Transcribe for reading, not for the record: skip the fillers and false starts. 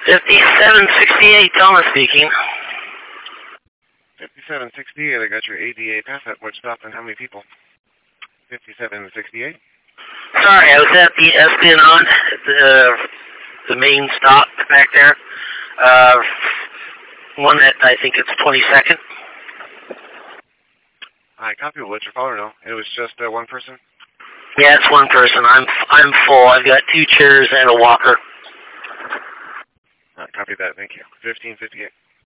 5768, Thomas speaking. 5768, I got your ADA pass at which stop and how many people? 5768? Sorry, I was at the Esplanade, the main stop back there. One at, I think it's 22nd. I copy. What's your caller know? It was just one person? Yeah, it's one person. I'm full. I've got 2 chairs and a walker. Copy that. Thank you. 1558.